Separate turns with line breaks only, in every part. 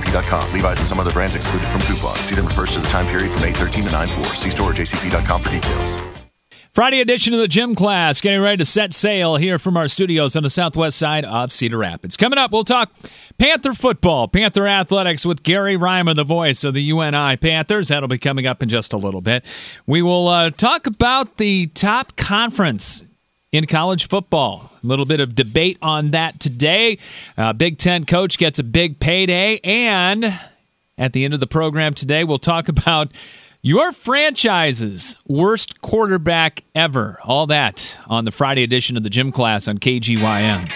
jcp.com. Levi's and some other brands excluded from coupon. Season refers to the time period from 8/13 to 9/4. See store or jcp.com for details.
Friday edition of the Gym Class, getting ready to set sail here from our studios on the southwest side of Cedar Rapids. Coming up, we'll talk Panther football, Panther athletics with Gary Reimer, the voice of the UNI Panthers. That'll be coming up in just a little bit. We will talk about the top conference in college football. A little bit of debate on that today. Big Ten coach gets a big payday. And at the end of the program today, we'll talk about your franchise's worst quarterback ever. All that on the Friday edition of the Gym Class on KGYM.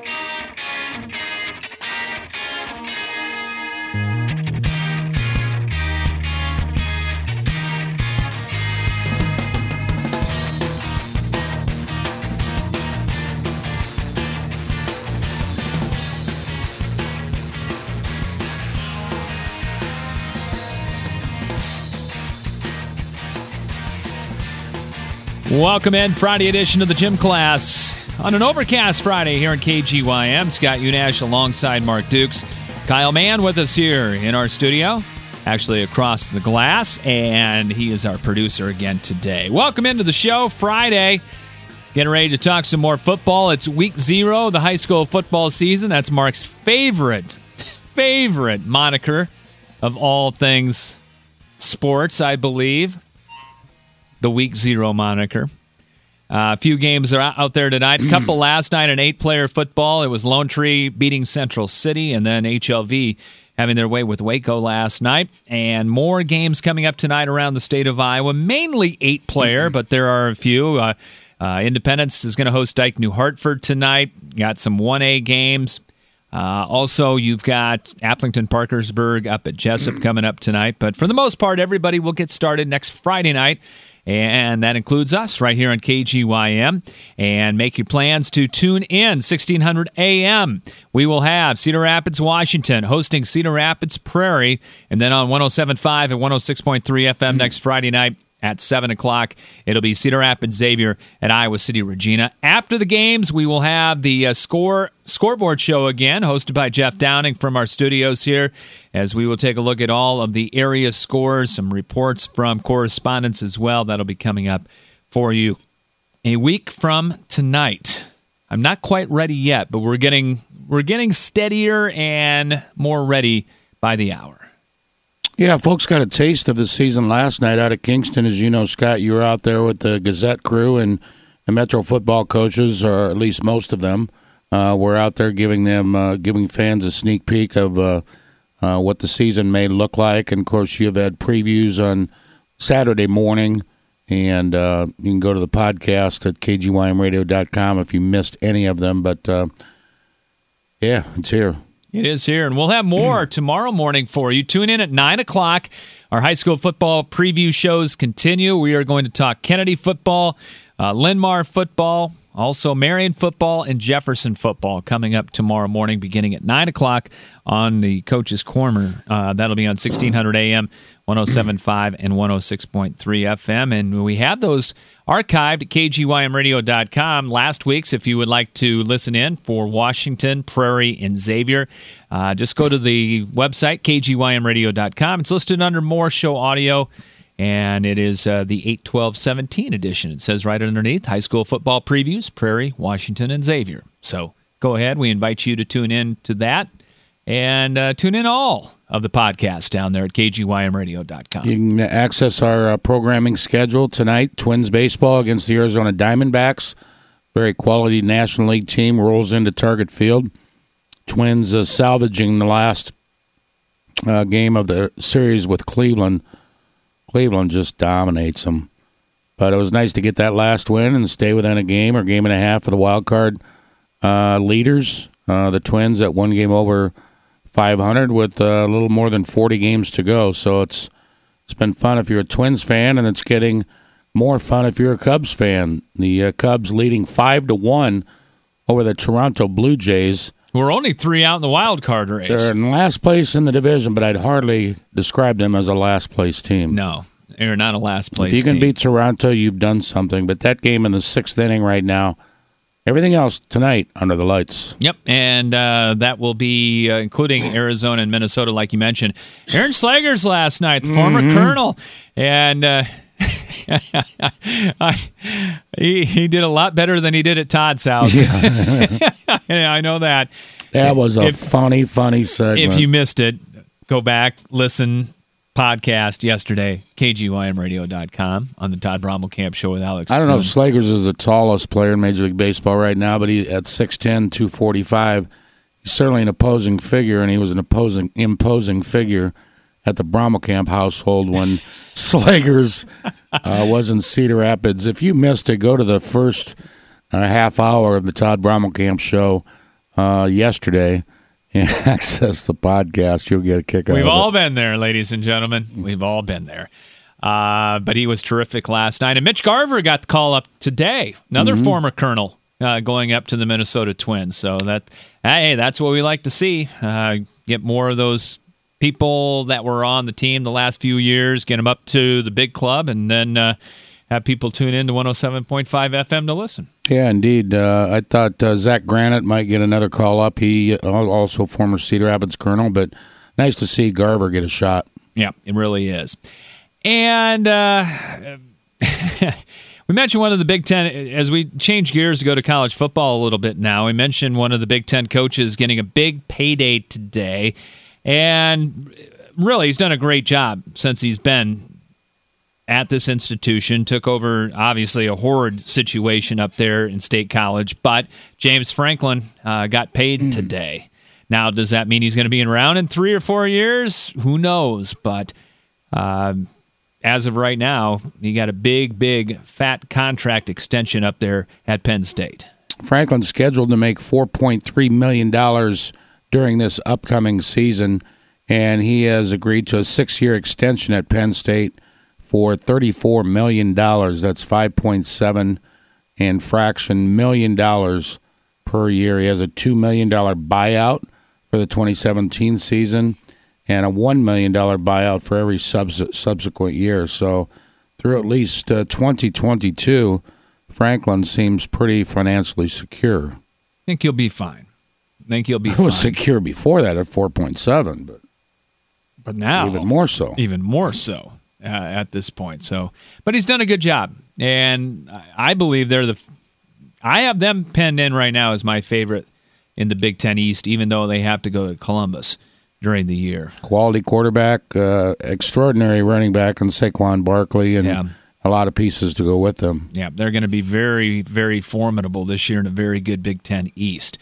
Welcome in, Friday edition of the Gym Class on an overcast Friday here in KGYM. Scott Unash alongside Mark Dukes. Kyle Mann with us here in our studio, actually across the glass, and he is our producer again today. Welcome into the show, Friday. Getting ready to talk some more football. It's week 0 of the high school football season. That's Mark's favorite moniker of all things sports, I believe. The Week 0 moniker. A few games are out there tonight. A couple last night in 8-player football. It was Lone Tree beating Central City, and then HLV having their way with Waco last night. And more games coming up tonight around the state of Iowa. Mainly 8-player, but there are a few. Independence is going to host Dike New Hartford tonight. Got some 1A games. Also, you've got Applington Parkersburg up at Jessup coming up tonight. But for the most part, everybody will get started next Friday night. And that includes us right here on KGYM. And make your plans to tune in 1600 a.m. We will have Cedar Rapids, Washington, hosting Cedar Rapids Prairie. And then on 107.5 and 106.3 FM next Friday night at 7 o'clock, it'll be Cedar Rapids Xavier at Iowa City Regina. After the games, we will have the scoreboard show again, hosted by Jeff Downing from our studios here, as we will take a look at all of the area scores, some reports from correspondents as well. That'll be coming up for you a week from tonight. I'm not quite ready yet, but we're getting steadier and more ready by the hour.
Yeah, folks got a taste of the season last night out of Kingston. As you know, Scott, you were out there with the Gazette crew and the Metro football coaches, or at least most of them, were out there giving fans a sneak peek of what the season may look like. And, of course, you've had previews on Saturday morning, and you can go to the podcast at kgymradio.com if you missed any of them. But, yeah, it's here.
It is here, and we'll have more tomorrow morning for you. Tune in at 9 o'clock. Our high school football preview shows continue. We are going to talk Kennedy football, Linn-Mar football, also Marion football, and Jefferson football coming up tomorrow morning beginning at 9 o'clock on the Coach's Corner. That'll be on 1600 AM, 107.5 and 106.3 FM. And we have those archived at kgymradio.com. Last week's, if you would like to listen in for Washington, Prairie, and Xavier, just go to the website, kgymradio.com. It's listed under More Show Audio, and it is the 8/12/17 edition. It says right underneath, high school football previews, Prairie, Washington, and Xavier. So go ahead. We invite you to tune in to that, and tune in all of the podcasts down there at kgymradio.com.
You can access our programming schedule tonight. Twins baseball against the Arizona Diamondbacks. Very quality National League team rolls into Target Field. Twins salvaging the last game of the series with Cleveland. Cleveland just dominates them. But it was nice to get that last win and stay within a game or game and a half of the wild card leaders. The Twins at one game over 500 with a little more than 40 games to go. So it's been fun if you're a Twins fan, and it's getting more fun if you're a Cubs fan. The Cubs leading 5-1 over the Toronto Blue Jays.
We're only 3 out in the wild card race.
They're in last place in the division, but I'd hardly describe them as a last place team.
No, they're not a last place team.
If you can beat Toronto, you've done something. But that game in the 6th inning right now, Everything else tonight under the lights.
Yep, and that will be including Arizona and Minnesota, like you mentioned. Aaron Slegers last night, the former Colonel, and he did a lot better than he did at Todd's house. Yeah. I know that.
That was a funny segment.
If you missed it, go back, listen. Podcast yesterday, KGYMradio.com on the Todd Brommelkamp Show with Alex.
I don't know if
Kuhn.
Slegers is the tallest player in Major League Baseball right now, but he at 6'10", 245, he's certainly an opposing figure, and he was an imposing figure at the Brommelkamp household when Slegers was in Cedar Rapids. If you missed it, go to the first half hour of the Todd Brommelkamp Show yesterday and access the podcast. You'll get a kick out of it.
We've all been there, ladies and gentlemen. We've all been there. But he was terrific last night. And Mitch Garver got the call up today, another former Colonel going up to the Minnesota Twins. So that's what we like to see. Get more of those people that were on the team the last few years, get them up to the big club, and then have people tune in to 107.5 FM to listen. Yeah,
indeed. I thought Zach Granite might get another call up. He also former Cedar Rapids Colonel, but nice to see Garver get a shot.
Yeah, it really is. And we mentioned one of the Big Ten, as we change gears to go to college football a little bit now, we mentioned one of the Big Ten coaches getting a big payday today. And really, he's done a great job since he's been at this institution, took over, obviously, a horrid situation up there in State College. But James Franklin got paid today. Now, does that mean he's going to be around in 3 or 4 years? Who knows? But as of right now, he got a big, fat contract extension up there at Penn State.
Franklin's scheduled to make $4.3 million during this upcoming season, and he has agreed to a 6-year extension at Penn State for $34 million. That's 5.7 and fraction million dollars per year. He has a $2 million buyout for the 2017 season and a $1 million buyout for every subsequent year. So through at least 2022, Franklin seems pretty financially secure.
I think he'll be fine.
It was secure before that at 4.7,
but now
even more so.
At this point. So, but he's done a good job, and I believe I have them penned in right now as my favorite in the Big Ten East, even though they have to go to Columbus during the year.
Quality quarterback, extraordinary running back in Saquon Barkley, and a lot of pieces to go with them.
Yeah, they're going to be very, very formidable this year in a very good Big Ten East.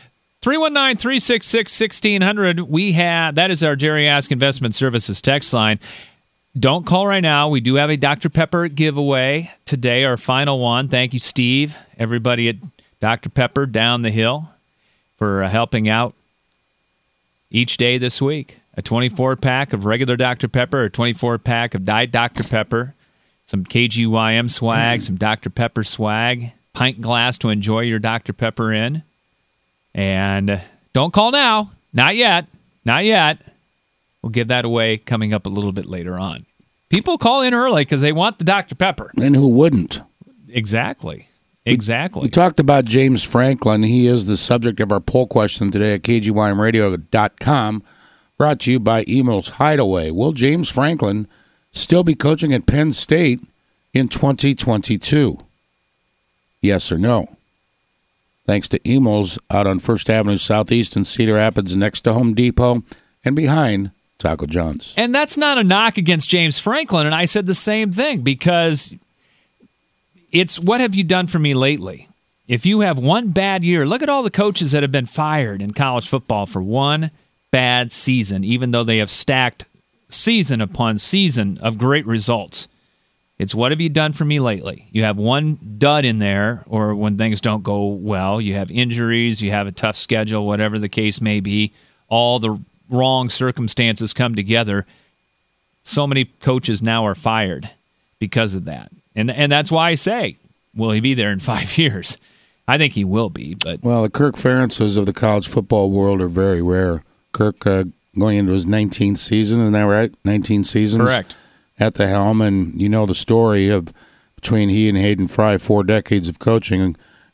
319-366-1600. That is our Jerry Ask Investment Services text line. Don't call right now. We do have a Dr. Pepper giveaway today, our final one. Thank you, Steve, everybody at Dr. Pepper down the hill for helping out each day this week. A 24-pack of regular Dr. Pepper, a 24-pack of Diet Dr. Pepper, some KGYM swag, some Dr. Pepper swag, pint glass to enjoy your Dr. Pepper in. And don't call now. Not yet. We'll give that away coming up a little bit later on. People call in early because they want the Dr. Pepper.
And who wouldn't?
Exactly.
We talked about James Franklin. He is the subject of our poll question today at KGYMradio.com, brought to you by Emil's Hideaway. Will James Franklin still be coaching at Penn State in 2022? Yes or no? Thanks to Emil's out on 1st Avenue Southeast in Cedar Rapids next to Home Depot and behind Taco John's.
And that's not a knock against James Franklin, and I said the same thing because it's what have you done for me lately? If you have one bad year, look at all the coaches that have been fired in college football for one bad season, even though they have stacked season upon season of great results. It's what have you done for me lately? You have one dud in there, or when things don't go well, you have injuries, you have a tough schedule, whatever the case may be, all the wrong circumstances come together. So many coaches now are fired because of that. And that's why I say, will he be there in 5 years? I think he will be. But
well, the Kirk Ferentzes of the college football world are very rare. Kirk going into his 19th season, isn't that right? 19 seasons?
Correct.
At the helm, and you know the story of between he and Hayden Fry, 4 decades of coaching.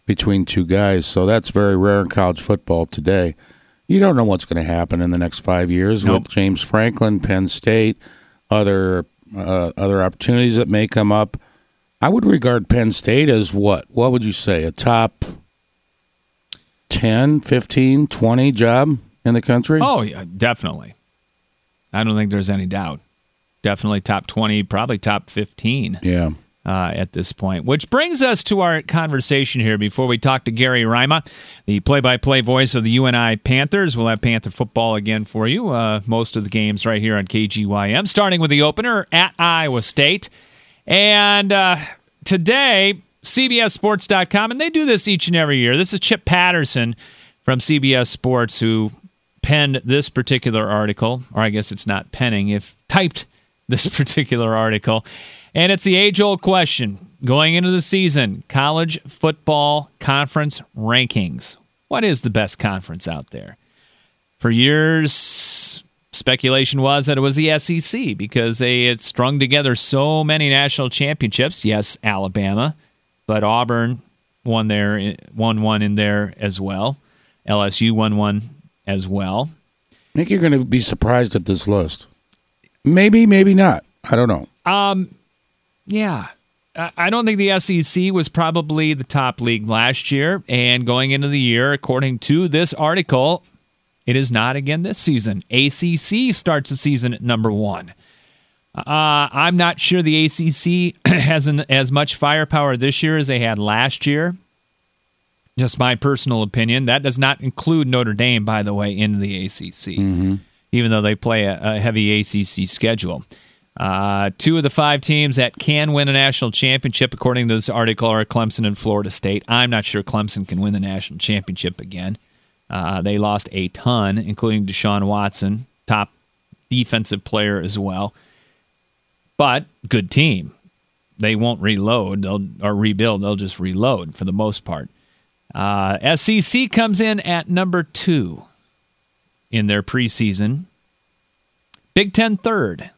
between two guys. So that's very rare in college football today. You don't know what's going to happen in the next 5 years with James Franklin, Penn State, other opportunities that may come up. I would regard Penn State as what? What would you say? A top 10, 15, 20 job in the country?
Oh, yeah, definitely. I don't think there's any doubt. Definitely top 20, probably top 15.
Yeah.
At this point. Which brings us to our conversation here before we talk to Gary Rima, the play-by-play voice of the UNI Panthers. We'll have Panther football again for you. Most of the games right here on KGYM, starting with the opener at Iowa State. And today, CBSSports.com, and they do this each and every year. This is Chip Patterson from CBS Sports who penned this particular article, or I guess it's not penning, if typed this particular article. And it's the age-old question going into the season, college football conference rankings. What is the best conference out there? For years, speculation was that it was the SEC because they had strung together so many national championships. Yes, Alabama, but Auburn won one in there as well. LSU won one as well.
I think you're going to be surprised at this list. Maybe, maybe not. I don't know.
Yeah. I don't think the SEC was probably the top league last year. And going into the year, according to this article, it is not again this season. ACC starts the season at number 1. I'm not sure the ACC has as much firepower this year as they had last year. Just my personal opinion. That does not include Notre Dame, by the way, in the ACC, even though they play a heavy ACC schedule. 2 of the 5 teams that can win a national championship, according to this article, are Clemson and Florida State. I'm not sure Clemson can win the national championship again. They lost a ton, including Deshaun Watson, top defensive player as well. But good team. They won't rebuild. They'll just reload for the most part. SEC comes in at number 2 in their preseason. Big Ten third.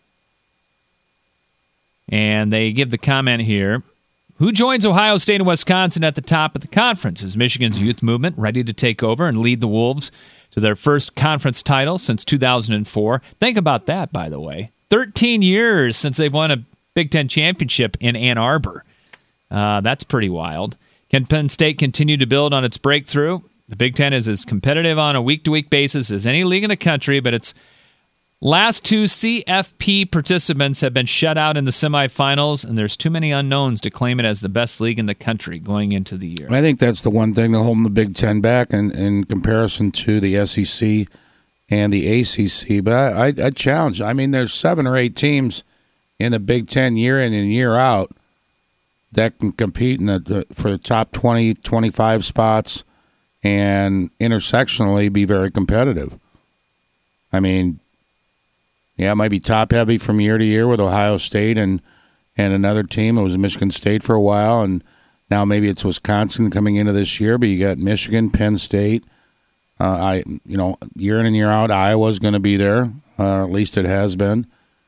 And they give the comment here, who joins Ohio State and Wisconsin at the top of the conference? Is Michigan's youth movement ready to take over and lead the Wolves to their first conference title since 2004? Think about that, by the way. 13 years since they've won a Big Ten championship in Ann Arbor. That's pretty wild. Can Penn State continue to build on its breakthrough? The Big Ten is as competitive on a week-to-week basis as any league in the country, but its last 2 CFP participants have been shut out in the semifinals, and there's too many unknowns to claim it as the best league in the country going into the year.
I think that's the one thing that's holding the Big Ten back in comparison to the SEC and the ACC. But I challenge. I mean, there's 7 or 8 teams in the Big Ten year in and year out that can compete for the top 20, 25 spots and intersectionally be very competitive. I mean, yeah, it might be top-heavy from year to year with Ohio State and another team. It was Michigan State for a while, and now maybe it's Wisconsin coming into this year, but you got Michigan, Penn State. Year in and year out, Iowa's going to be there, at least it has been.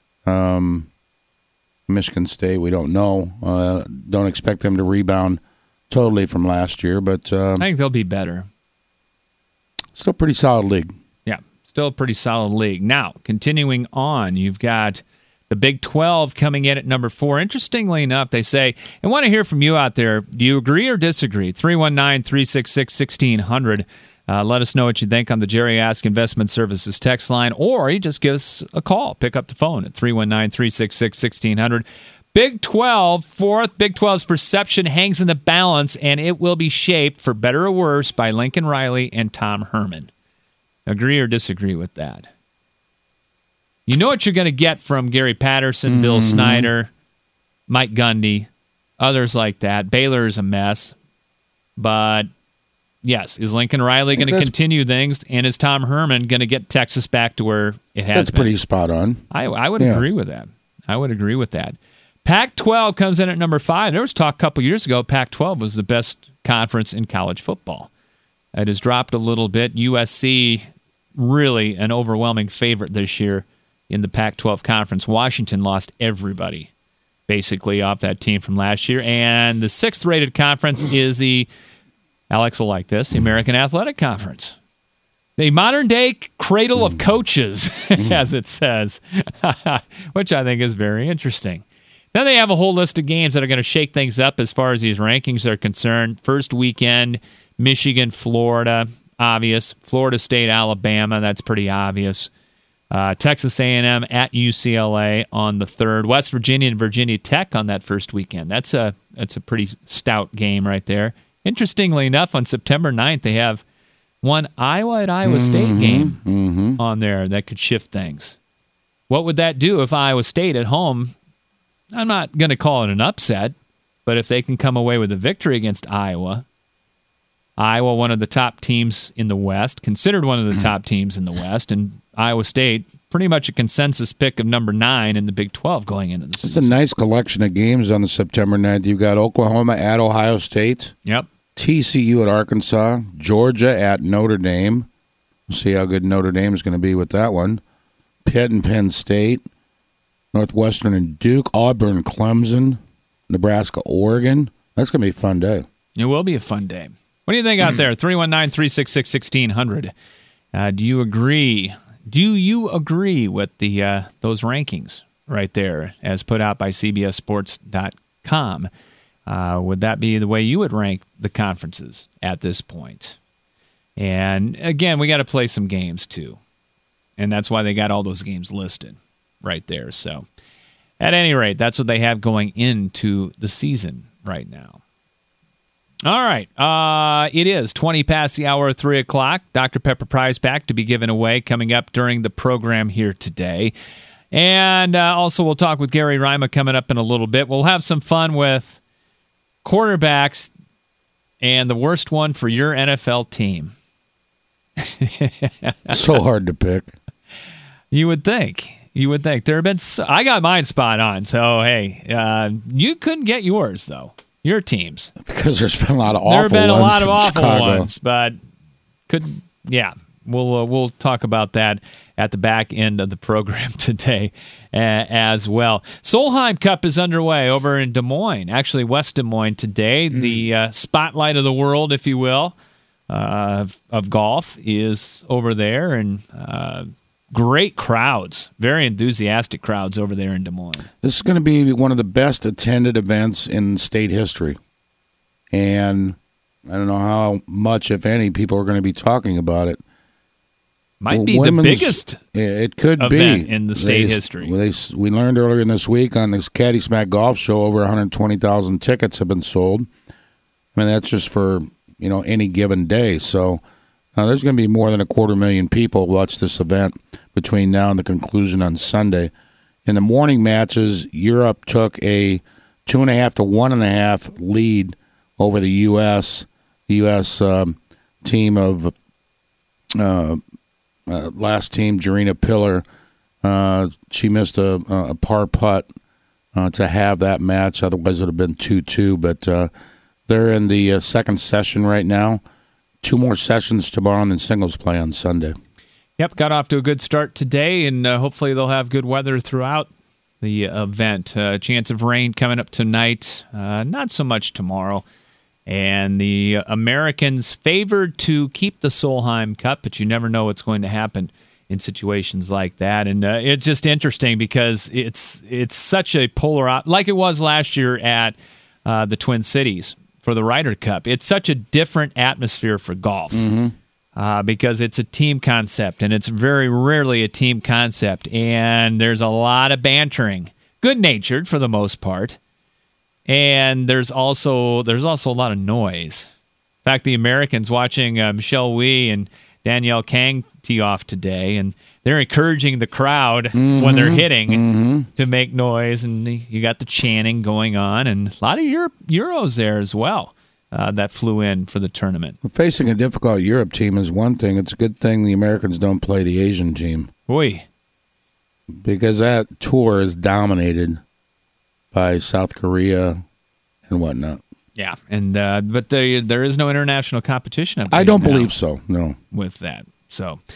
Michigan State, we don't know. Don't expect them to rebound totally from last year, but
I think they'll be better.
Still pretty solid league.
Yeah, still a pretty solid league. Now, continuing on, you've got the Big 12 coming in at number 4. Interestingly enough, they say, I want to hear from you out there. Do you agree or disagree? 319-366-1600. Let us know what you think on the Jerry Ask Investment Services text line, or you just give us a call. Pick up the phone at 319-366-1600. Big 12, 4th. Big 12's perception hangs in the balance, and it will be shaped, for better or worse, by Lincoln Riley and Tom Herman. Agree or disagree with that? You know what you're going to get from Gary Patterson, Bill Snyder, Mike Gundy, others like that. Baylor is a mess, but yes, is Lincoln Riley going to continue things, and is Tom Herman going to get Texas back to where it has been?
That's pretty spot on.
I would agree with that. I would agree with that. Pac-12 comes in at number 5. There was talk a couple years ago Pac-12 was the best conference in college football. It has dropped a little bit. USC, really an overwhelming favorite this year in the Pac-12 conference. Washington lost everybody, basically, off that team from last year. And the 6th-rated conference is the Alex will like this. The American Athletic Conference. The modern-day cradle of coaches, as it says, which I think is very interesting. Then they have a whole list of games that are going to shake things up as far as these rankings are concerned. First weekend, Michigan, Florida, obvious. Florida State, Alabama, that's pretty obvious. Texas A&M at UCLA on the 3rd. West Virginia and Virginia Tech on that first weekend. That's a pretty stout game right there. Interestingly enough, on September 9th, they have one Iowa at Iowa State game on there that could shift things. What would that do if Iowa State at home, I'm not going to call it an upset, but if they can come away with a victory against Iowa, one of the top teams in the West, considered one of the top teams in the West, and Iowa State, pretty much a consensus pick of number 9 in the Big 12 going into the season.
It's a nice collection of games on the September 9th. You've got Oklahoma at Ohio State.
Yep.
TCU at Arkansas, Georgia at Notre Dame. We'll see how good Notre Dame is going to be with that one. Pitt and Penn State, Northwestern and Duke, Auburn, Clemson, Nebraska, Oregon. That's going to be a fun day.
It will be a fun day. What do you think out there? 319-366-1600. Do you agree? Do you agree with those rankings right there as put out by CBSSports.com? Would that be the way you would rank the conferences at this point? And again, we got to play some games too. And that's why they got all those games listed right there. So at any rate, that's what they have going into the season right now. All right. It is 20 past the hour of 3 o'clock. Dr. Pepper prize pack to be given away coming up during the program here today. And also we'll talk with Gary Rima coming up in a little bit. We'll have some fun with quarterbacks and the worst one for your NFL team.
So hard to pick.
You would think. There have been. I got mine spot on. So hey, you couldn't get yours though. Your teams,
because there's been a lot of awful ones.
There have been a lot of awful
Chicago.
ones, but we'll talk about that at the back end of the program today as well. Solheim Cup is underway over in Des Moines, actually West Des Moines today. The spotlight of the world, if you will, of golf is over there, and great crowds, very enthusiastic crowds over there in Des Moines.
This is going to be one of the best attended events in state history. And I don't know how much, if any, people are going to be talking about it.
Might be the biggest
it could
event
be
in the state history.
We learned earlier in this week on this Caddy Smack Golf Show, over 120,000 tickets have been sold. I mean, that's just for any given day. So there's going to be more than 250,000 people watch this event between now and the conclusion on Sunday. In the morning matches, Europe took a 2.5 to 1.5 lead over the U.S. The U.S. Team of last team, Jarena Pillar, she missed a par putt to have that match. Otherwise, it would have been 2-2. But they're in the second session right now. 2 more sessions tomorrow, and then singles play on Sunday.
Yep, got off to a good start today, and hopefully they'll have good weather throughout the event. Chance of rain coming up tonight, not so much tomorrow. And the Americans favored to keep the Solheim Cup, but you never know what's going to happen in situations like that. And it's just interesting because it's such a polar, like it was last year at the Twin Cities for the Ryder Cup. It's such a different atmosphere for golf. Because it's a team concept, and it's very rarely a team concept. And there's a lot of bantering, good-natured for the most part, and there's also a lot of noise. In fact, the Americans watching Michelle Wie and Danielle Kang tee off today, and they're encouraging the crowd when they're hitting to make noise, and you got the chanting going on, and a lot of Euros there as well. That flew in for the tournament.
Well, facing a difficult Europe team is one thing. It's a good thing the Americans don't play the Asian team.
Boy.
Because that tour is dominated by South Korea and whatnot.
Yeah, and but there is no international competition.
I don't believe so, no.
With that. So,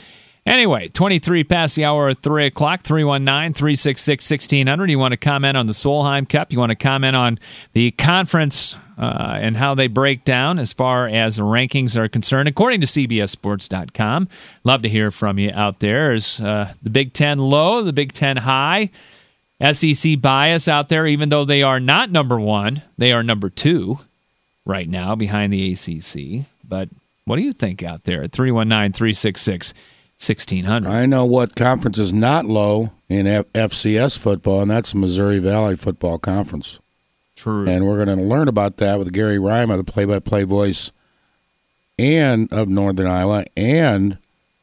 Anyway, 23 past the hour at 3 o'clock, 319-366-1600. You want to comment on the Solheim Cup? You want to comment on the conference and how they break down as far as the rankings are concerned, according to CBSSports.com. Love to hear from you out there. There's the Big Ten low, the Big Ten high, SEC bias out there, even though they are not number one. They are number 2 right now behind the ACC. But what do you think out there at 319-366-1600?
I know what conference is not low in FCS football, and that's the Missouri Valley Football Conference.
True.
And we're going to learn about that with Gary Rima, the play-by-play voice and of Northern Iowa and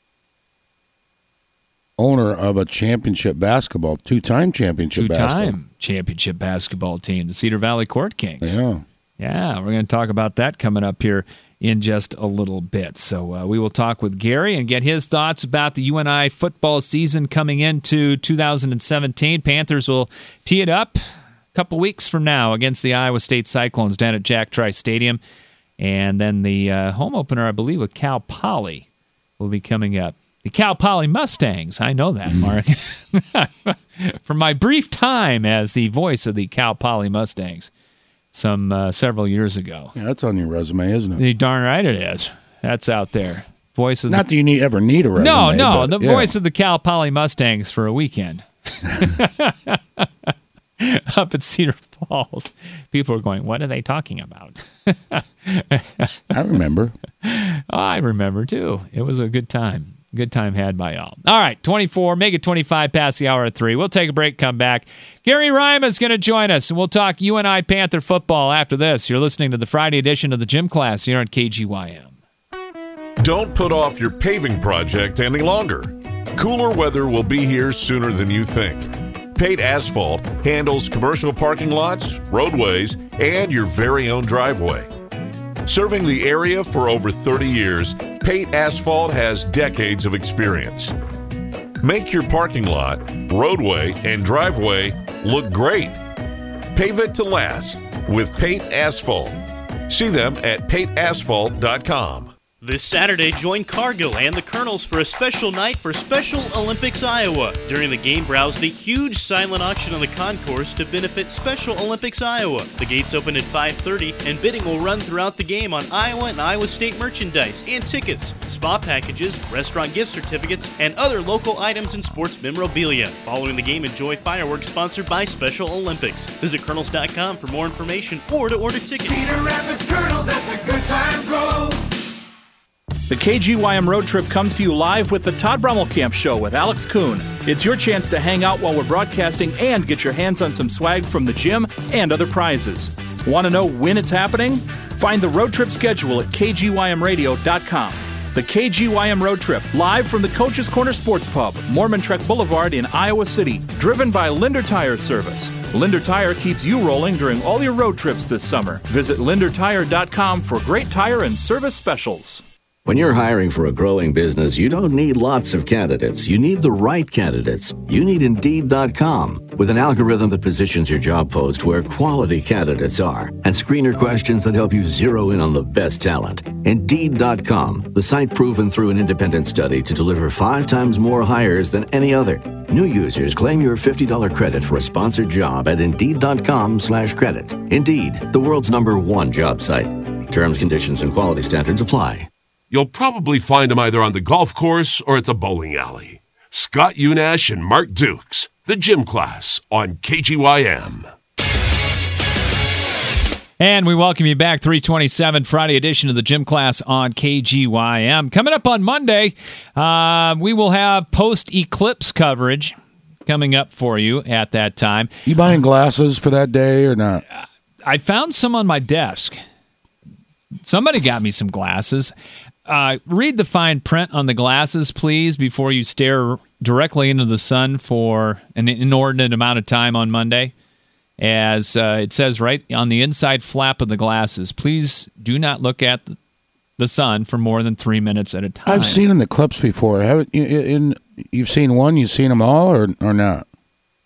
owner of a championship basketball, two-time championship
basketball team, the Cedar Valley Court Kings.
Yeah,
we're going to talk about that coming up here in just a little bit. So we will talk with Gary and get his thoughts about the UNI football season coming into 2017. Panthers will tee it up a couple weeks from now against the Iowa State Cyclones down at Jack Trice Stadium. And then the home opener, I believe, with Cal Poly will be coming up. The Cal Poly Mustangs. I know that, Mark. From my brief time as the voice of the Cal Poly Mustangs several years ago.
Yeah, that's on your resume, isn't it?
You're darn right it is. That's out there. Voice of
Not that you ever need a resume.
No, the voice of the Cal Poly Mustangs for a weekend. Up at Cedar Falls. People are going, what are they talking about?
I remember.
I remember, too. It was a good time. Good time had by all. All right, 24, make it 25 past the hour at 3. We'll take a break, come back. Gary Rima is going to join us, and we'll talk UNI Panther football after this. You're listening to the Friday edition of the Gym Class here on KGYM.
Don't put off your paving project any longer. Cooler weather will be here sooner than you think. Pate Asphalt handles commercial parking lots, roadways, and your very own driveway. Serving the area for over 30 years, Pate Asphalt has decades of experience. Make your parking lot, roadway, and driveway look great. Pave it to last with Pate Asphalt. See them at pateasphalt.com.
This Saturday, join Cargill and the Colonels for a special night for Special Olympics Iowa. During the game, browse the huge silent auction on the concourse to benefit Special Olympics Iowa. The gates open at 5:30, and bidding will run throughout the game on Iowa and Iowa State merchandise and tickets, spa packages, restaurant gift certificates, and other local items and sports memorabilia. Following the game, enjoy fireworks sponsored by Special Olympics. Visit Colonels.com for more information or to order tickets.
Cedar Rapids Colonels, let the good times roll.
The KGYM Road Trip comes to you live with the Todd Brummelkamp Show with Alex Kuhn. It's your chance to hang out while we're broadcasting and get your hands on some swag from the gym and other prizes. Want to know when it's happening? Find the road trip schedule at kgymradio.com. The KGYM Road Trip, live from the Coach's Corner Sports Pub, Mormon Trek Boulevard in Iowa City, driven by Linder Tire Service. Linder Tire keeps you rolling during all your road trips this summer. Visit lindertire.com for great tire and service specials.
When you're hiring for a growing business, you don't need lots of candidates. You need the right candidates. You need Indeed.com. With an algorithm that positions your job post where quality candidates are and screener questions that help you zero in on the best talent. Indeed.com, the site proven through an independent study to deliver 5 times more hires than any other. New users claim your $50 credit for a sponsored job at Indeed.com/credit. Indeed, the world's #1 job site. Terms, conditions, and quality standards apply.
You'll probably find them either on the golf course or at the bowling alley. Scott Unash and Mark Dukes, the Gym Class on KGYM.
And we welcome you back, 327 Friday edition of the Gym Class on KGYM. Coming up on Monday, we will have post-eclipse coverage coming up for you at that time.
You buying glasses for that day or not?
I found some on my desk. Somebody got me some glasses. Read the fine print on the glasses, please, before you stare directly into the sun for an inordinate amount of time on Monday. As it says right on the inside flap of the glasses, please do not look at the sun for more than 3 minutes at a time.
I've seen in the clips before. Haven't you? You've seen one? You've seen them all, or not?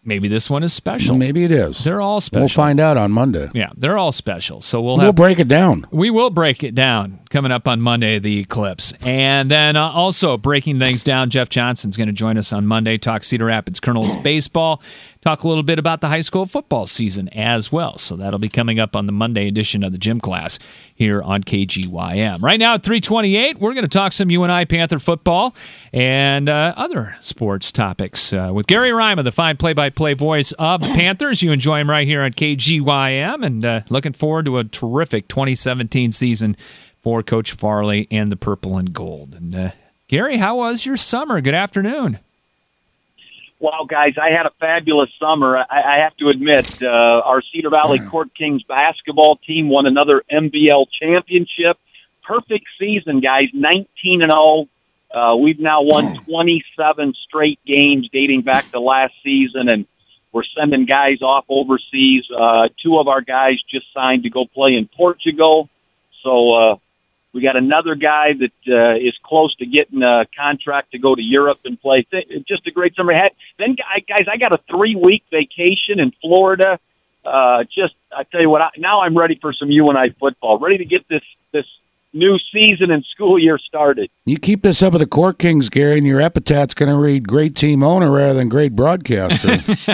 maybe this one is special.
Maybe it is.
They're all special.
We'll find out on Monday.
Yeah, they're all special. So
we'll break it down.
We will break it down coming up on Monday, the Eclipse. And then also breaking things down, Jeff Johnson's going to join us on Monday, talk Cedar Rapids Colonels baseball, talk a little bit about the high school football season as well. So that'll be coming up on the Monday edition of the Gym Class here on KGYM. Right now at 3:28, we're going to talk some UNI Panther football and other sports topics with Gary Rima, the fine play-by-play voice of the Panthers. You enjoy him right here on KGYM, and looking forward to a terrific 2017 season for Coach Farley and the Purple and Gold. And Gary, how was your summer? Good afternoon.
Well, guys, I had a fabulous summer. I have to admit, our Cedar Valley Court Kings basketball team won another MBL championship. Perfect season, guys, 19-0. We've now won 27 straight games dating back to last season, and we're sending guys off overseas. Two of our guys just signed to go play in Portugal. So we got another guy that is close to getting a contract to go to Europe and play. Just a great summer. Then, guys, I got a 3-week vacation in Florida. I tell you what, now I'm ready for some UNI football, ready to get this new season and school year started.
You keep this up with the Court Kings, Gary, and your epitap's going to read great team owner rather than great broadcaster.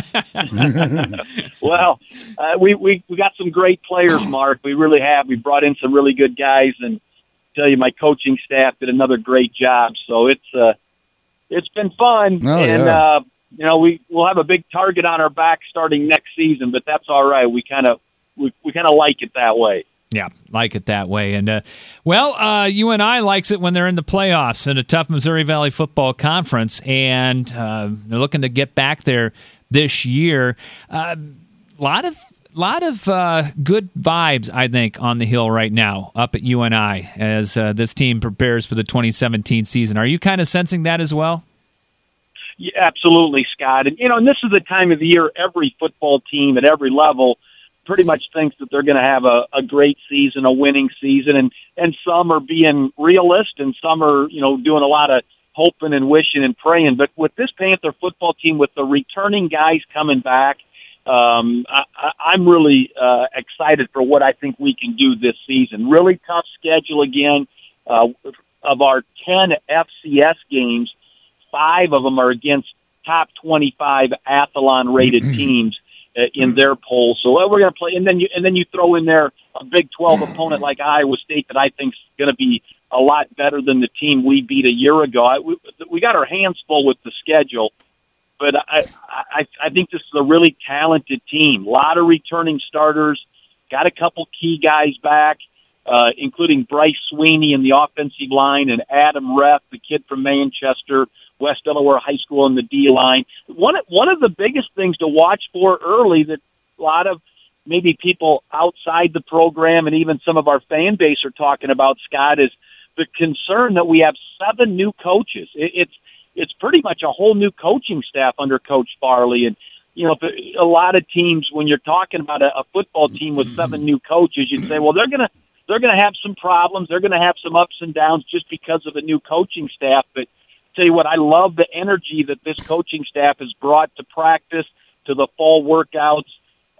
Well, we got some great players, Mark. We really have. We brought in some really good guys, and I tell you, my coaching staff did another great job. So it's been fun, we'll have a big target on our back starting next season, but that's all right. We kind of like it that way.
Yeah, like it that way. And, UNI likes it when they're in the playoffs in a tough Missouri Valley Football Conference, and they're looking to get back there this year. A lot of good vibes, I think, on the Hill right now up at UNI as this team prepares for the 2017 season. Are you kind of sensing that as well?
Yeah, absolutely, Scott. And, and this is the time of the year every football team at every level pretty much thinks that they're going to have a great season, a winning season, and some are being realist and some are, doing a lot of hoping and wishing and praying. But with this Panther football team, with the returning guys coming back, I'm really excited for what I think we can do this season. Really tough schedule again. Of our 10 FCS games, 5 of them are against top 25 Athlon-rated teams in their poll. So we're going to play, and then you throw in there a Big 12 opponent like Iowa State that I think is going to be a lot better than the team we beat a year ago. We got our hands full with the schedule, but I think this is a really talented team. A lot of returning starters, got a couple key guys back, including Bryce Sweeney in the offensive line and Adam Ref, the kid from Manchester, West Delaware High School in the D-line. One of the biggest things to watch for early that a lot of maybe people outside the program and even some of our fan base are talking about, Scott, is the concern that we have 7 new coaches. It's pretty much a whole new coaching staff under Coach Farley. And, a lot of teams, when you're talking about a football team with 7 new coaches, you'd say, well, they're going to have some problems. They're going to have some ups and downs just because of a new coaching staff. But tell you what, I love the energy that this coaching staff has brought to practice, to the fall workouts.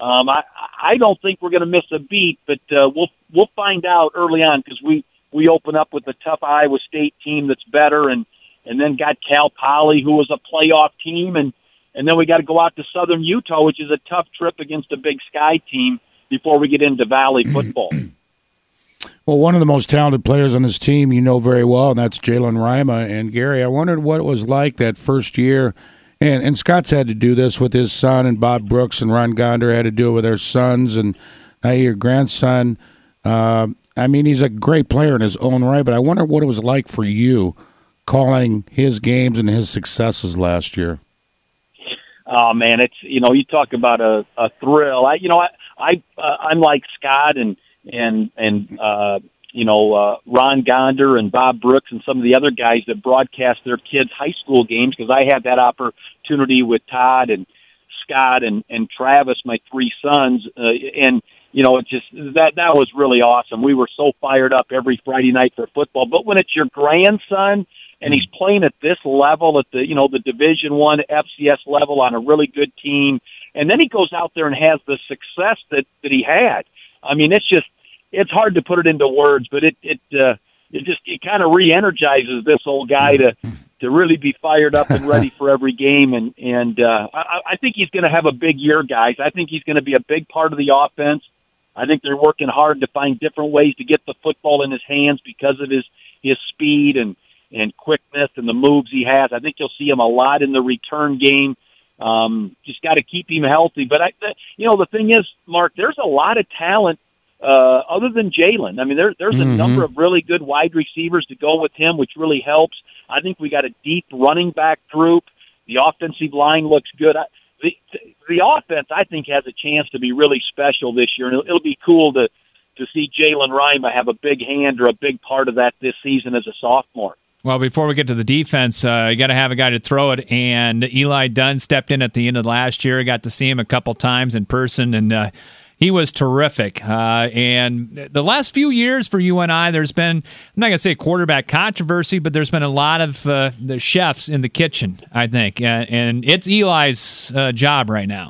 I don't think we're going to miss a beat, but we'll find out early on because we open up with a tough Iowa State team that's better, and then got Cal Poly, who was a playoff team, and then we got to go out to Southern Utah, which is a tough trip against a Big Sky team before we get into Valley football.
Well, one of the most talented players on this team you know very well, and that's Jalen Rima. And, Gary, I wondered what it was like that first year. And Scott's had to do this with his son, and Bob Brooks and Ron Gonder had to do it with their sons, and now your grandson. He's a great player in his own right, but I wonder what it was like for you calling his games and his successes last year.
Oh, man, it's, you talk about a thrill. I'm like Scott and Ron Gonder and Bob Brooks and some of the other guys that broadcast their kids' high school games, because I had that opportunity with Todd and Scott and Travis, my 3 sons, it just that was really awesome. We were so fired up every Friday night for football. But when it's your grandson and he's playing at this level, at the the Division I FCS level on a really good team, and then he goes out there and has the success that he had. I mean, it's hard to put it into words, but it kind of re-energizes this old guy to really be fired up and ready for every game, and I think he's going to have a big year, guys. I think he's going to be a big part of the offense. I think they're working hard to find different ways to get the football in his hands because of his speed and quickness and the moves he has. I think you'll see him a lot in the return game. Just got to keep him healthy. But the thing is, Mark, there's a lot of talent other than Jalen. I mean, there's a number of really good wide receivers to go with him, which really helps. I think we got a deep running back group. The offensive line looks good. The offense, I think, has a chance to be really special this year, and it'll be cool to see Jalen Rima have a big hand or a big part of that this season as a sophomore.
Well, before we get to the defense, you got to have a guy to throw it, and Eli Dunn stepped in at the end of last year. I got to see him a couple times in person, and he was terrific. And the last few years for UNI, there's been, I'm not going to say quarterback controversy, but there's been a lot of the chefs in the kitchen, I think. And it's Eli's job right now.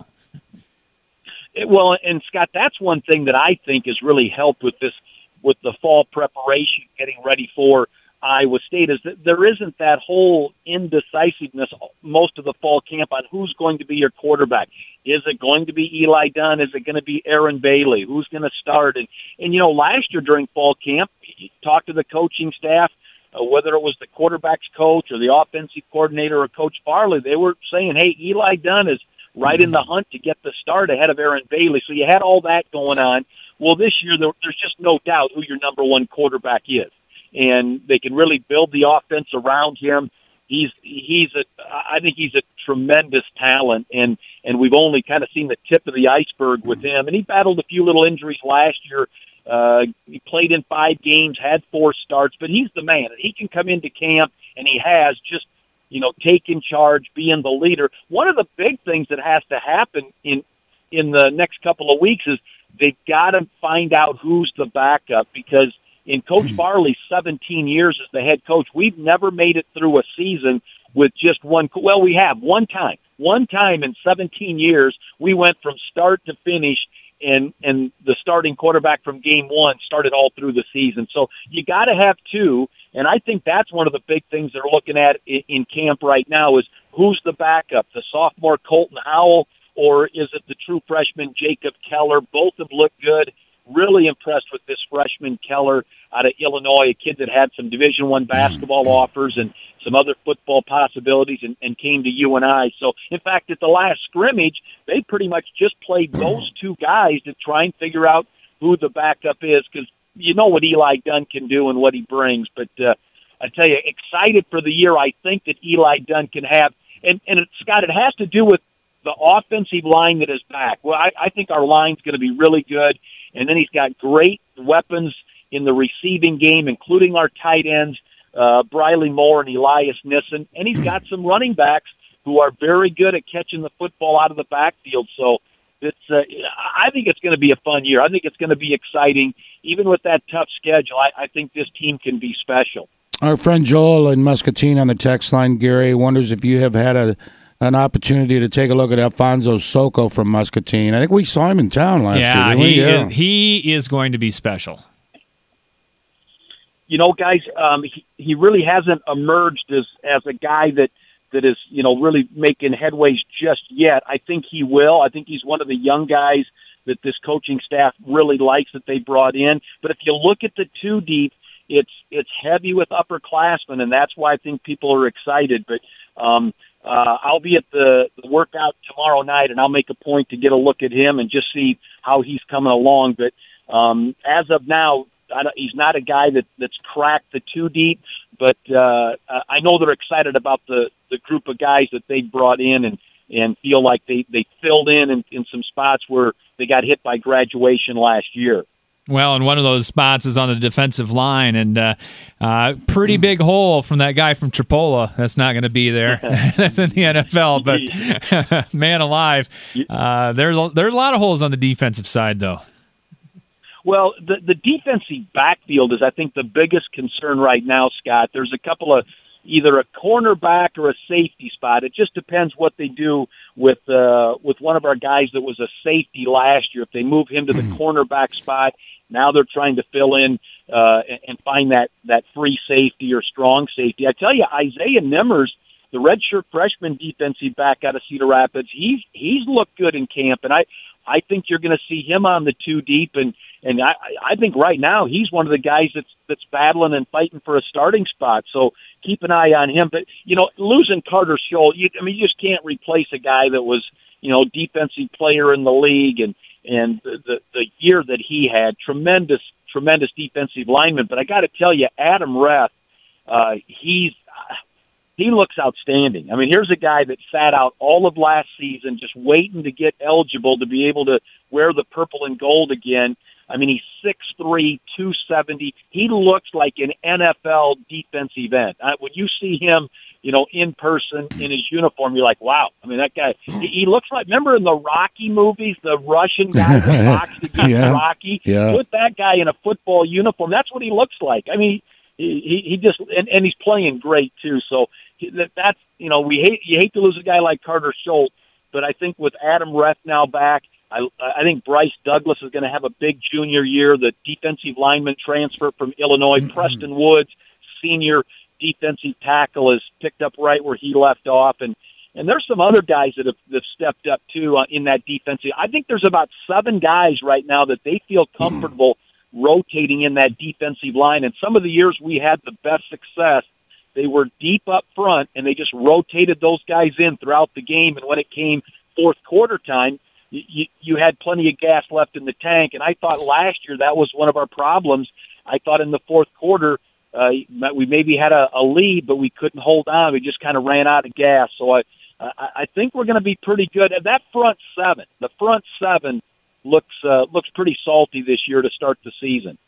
Well, and Scott, that's one thing that I think has really helped with the fall preparation, getting ready for Iowa State, is that there isn't that whole indecisiveness most of the fall camp on who's going to be your quarterback. Is it going to be Eli Dunn? Is it going to be Aaron Bailey? Who's going to start? And last year during fall camp, you talked to the coaching staff, whether it was the quarterback's coach or the offensive coordinator or Coach Farley, they were saying, hey, Eli Dunn is right in the hunt to get the start ahead of Aaron Bailey. So you had all that going on. Well, this year there's just no doubt who your number one quarterback is. And they can really build the offense around him. I think he's a tremendous talent, and we've only kind of seen the tip of the iceberg with him. And he battled a few little injuries last year. He played in 5 games, had 4 starts, but he's the man. He can come into camp, and he has just taken charge, being the leader. One of the big things that has to happen in the next couple of weeks is they've got to find out who's the backup, because in Coach Farley's 17 years as the head coach, we've never made it through a season with just one. Well, we have one time in 17 years. We went from start to finish, and the starting quarterback from game 1 started all through the season. So you got to have 2, and I think that's one of the big things they're looking at in camp right now is who's the backup, the sophomore Colton Howell, or is it the true freshman Jacob Keller? Both have looked good. Really impressed with this freshman Keller out of Illinois, a kid that had some Division I basketball offers and some other football possibilities and came to UNI. So, in fact, at the last scrimmage, they pretty much just played those 2 guys to try and figure out who the backup is, because you know what Eli Dunn can do and what he brings. But I tell you, excited for the year I think that Eli Dunn can have. And Scott, it has to do with the offensive line that is back. Well, I think our line's going to be really good. And then he's got great weapons in the receiving game, including our tight ends, Briley Moore and Elias Nissen. And he's got some running backs who are very good at catching the football out of the backfield. So I think it's going to be a fun year. I think it's going to be exciting. Even with that tough schedule, I think this team can be special.
Our friend Joel in Muscatine on the text line, Gary, wonders if you have had an opportunity to take a look at Alfonso Soko from Muscatine. I think we saw him in town last year, didn't we?
Yeah, he is going to be special.
Guys, he really hasn't emerged as a guy that is, really making headways just yet. I think he will. I think he's one of the young guys that this coaching staff really likes that they brought in. But if you look at the 2 deep, it's heavy with upperclassmen, and that's why I think people are excited. But I'll be at the workout tomorrow night, and I'll make a point to get a look at him and just see how he's coming along. But as of now, he's not a guy that's cracked the 2 deep, but I know they're excited about the group of guys that they brought in and feel like they filled in some spots where they got hit by graduation last year.
Well, and one of those spots is on the defensive line, and pretty big hole from that guy from Tripola. That's not going to be there. That's in the NFL, but man alive, there are a lot of holes on the defensive side, though.
Well, the defensive backfield is, I think, the biggest concern right now, Scott. There's a couple of, either a cornerback or a safety spot. It just depends what they do with one of our guys that was a safety last year. If they move him to the cornerback spot, now they're trying to fill in and find that free safety or strong safety. I tell you, Isaiah Nimmers, the redshirt freshman defensive back out of Cedar Rapids, he's looked good in camp, and I think you're going to see him on the 2 deep, and I think right now he's one of the guys that's battling and fighting for a starting spot. So keep an eye on him. But losing Carter Scholl, you just can't replace a guy that was defensive player in the league and the year that he had, tremendous defensive lineman. But I got to tell you, Adam Reth, he looks outstanding. I mean, here's a guy that sat out all of last season just waiting to get eligible to be able to wear the purple and gold again. I mean, he's 6'3", 270. He looks like an NFL defensive end. When you see him, in person in his uniform, you're like, wow. I mean, that guy, he looks like, remember in the Rocky movies, the Russian guy that boxed against Rocky?
Yeah.
Put that guy in a football uniform. That's what he looks like. I mean, he just, and he's playing great too. So that's, you hate to lose a guy like Carter Schultz, but I think with Adam Reth now back, I think Bryce Douglas is going to have a big junior year. The defensive lineman transfer from Illinois, Preston Woods, senior defensive tackle, is picked up right where he left off. And there's some other guys that have stepped up, too, in that defensive. I think there's about 7 guys right now that they feel comfortable rotating in that defensive line. And some of the years we had the best success, they were deep up front, and they just rotated those guys in throughout the game. And when it came fourth quarter time, you had plenty of gas left in the tank, and I thought last year that was one of our problems. I thought in the fourth quarter we maybe had a lead, but we couldn't hold on. We just kind of ran out of gas. So I think we're going to be pretty good. And that front seven looks pretty salty this year to start the season.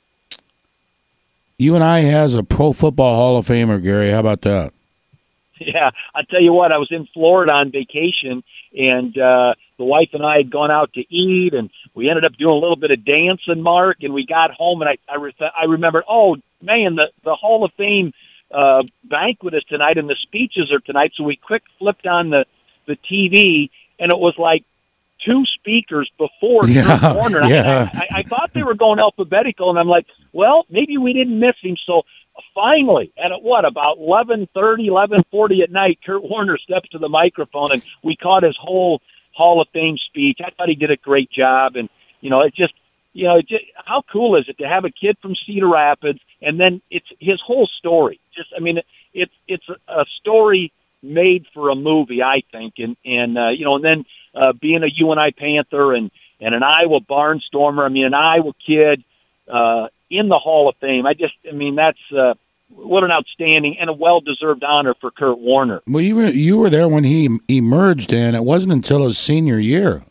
UNI has a Pro Football Hall of Famer, Gary. How about that?
Yeah, I tell you what, I was in Florida on vacation, and the wife and I had gone out to eat, and we ended up doing a little bit of dancing, Mark, and we got home, and I remembered, oh, man, the Hall of Fame banquet is tonight, and the speeches are tonight, so we quick flipped on the TV, and it was like 2 speakers before Kurt Warner.
Yeah.
I thought they were going alphabetical, and I'm like, well, maybe we didn't miss him, so finally, at about 11:40 at night, Kurt Warner steps to the microphone, and we caught his whole Hall of Fame speech. I thought he did a great job, and how cool is it to have a kid from Cedar Rapids, and then it's his whole story. It's a story made for a movie, I think, and then being a UNI Panther and an Iowa Barnstormer. I mean, an Iowa kid. In the Hall of Fame. That's what an outstanding and a well-deserved honor for Kurt Warner.
Well, you were there when he emerged, and it wasn't until his senior year.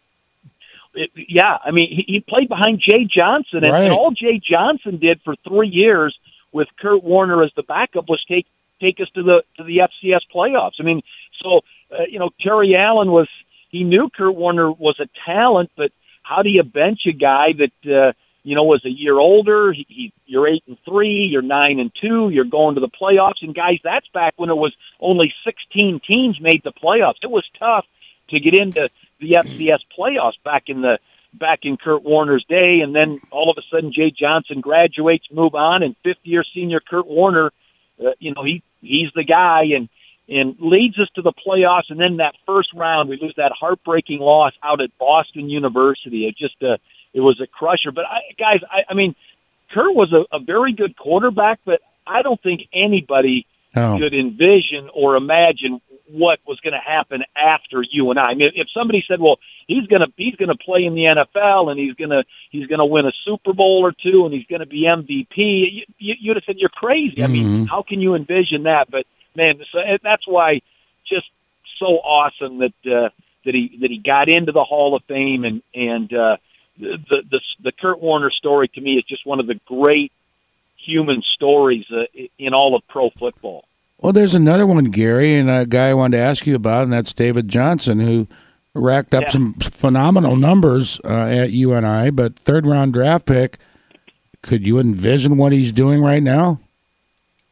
He played behind Jay Johnson, and all Jay Johnson did for 3 years with Kurt Warner as the backup was take us to the FCS playoffs. I mean, so Terry Allen he knew Kurt Warner was a talent, but how do you bench a guy that was a year older? You're 8-3, you're 9-2, you're going to the playoffs, and guys, that's back when it was only 16 teams made the playoffs. It was tough to get into the FCS playoffs back in Kurt Warner's day, and then all of a sudden Jay Johnson graduates, move on, and 5th-year senior Kurt Warner, he's the guy and leads us to the playoffs, and then that first round we lose that heartbreaking loss out at Boston University. It was a crusher. But, guys, Kurt was a very good quarterback, but I don't think anybody could envision or imagine what was going to happen after UNI. I mean, if somebody said, well, he's going to play in the NFL and he's going to win a Super Bowl or 2 and he's going to be MVP, you'd have said you're crazy. Mm-hmm. I mean, how can you envision that? But, man, that's why just so awesome that he got into the Hall of Fame and the Kurt Warner story to me is just one of the great human stories in all of pro football.
Well, there's another one, Gary, and a guy I wanted to ask you about, and that's David Johnson, who racked up some phenomenal numbers at UNI, but 3rd-round draft pick. Could you envision what he's doing right now?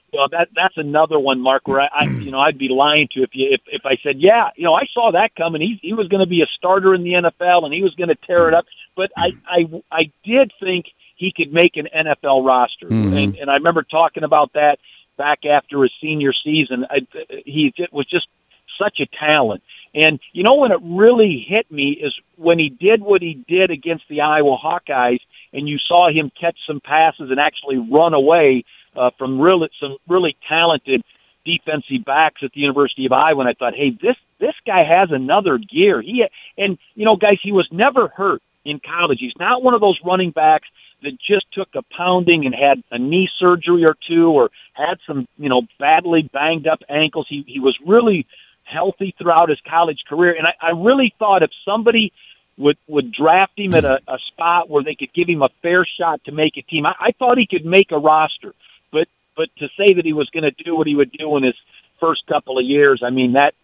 Well, that's another one, Mark, where I'd be lying to you if I said, yeah, I saw that coming. He was going to be a starter in the NFL and he was going to tear it up. But I did think he could make an NFL roster, and I remember talking about that back after his senior season. He was just such a talent. And, when it really hit me is when he did what he did against the Iowa Hawkeyes, and you saw him catch some passes and actually run away from some really talented defensive backs at the University of Iowa. And I thought, hey, this guy has another gear. Guys, he was never hurt in college. He's not one of those running backs that just took a pounding and had a knee surgery or two or had some, badly banged up ankles. He was really healthy throughout his college career. And I really thought if somebody would draft him at a spot where they could give him a fair shot to make a team, I thought he could make a roster. But to say that he was going to do what he would do in his first couple of years, I mean, that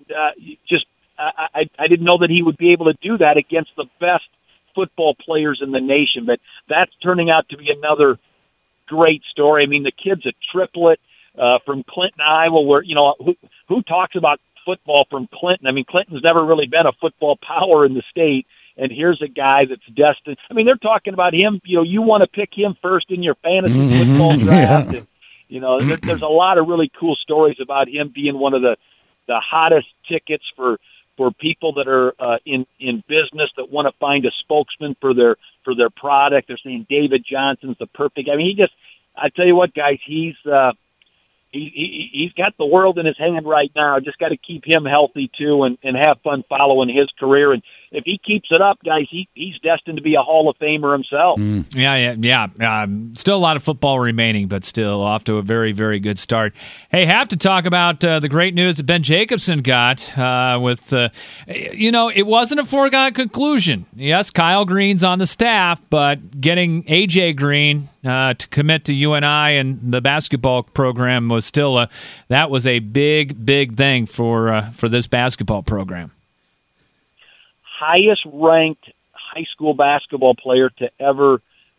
I didn't know that he would be able to do that against the best football players in the nation. But that's turning out to be another great story. I mean, the kid's a triplet from Clinton, Iowa, where, who talks about football from Clinton? I mean, Clinton's never really been a football power in the state. And here's a guy that's destined. I mean, they're talking about him. You want to pick him first in your fantasy football draft.
Yeah.
And, there's a lot of really cool stories about him being one of the hottest tickets for people that are in business that want to find a spokesman for their product. They're saying David Johnson's the perfect. I mean, I tell you what, guys, he's got the world in his hand right now. Just got to keep him healthy too, and have fun following his career. And if he keeps it up, guys, he's destined to be a Hall of Famer himself.
Yeah. Still a lot of football remaining, but still off to a very, very good start. Hey, have to talk about the great news that Ben Jacobson got it wasn't a foregone conclusion. Yes, Kyle Green's on the staff, but getting A.J. Green to commit to UNI and the basketball program was still that was a big, big thing for this basketball program.
Highest ranked high school basketball player to ever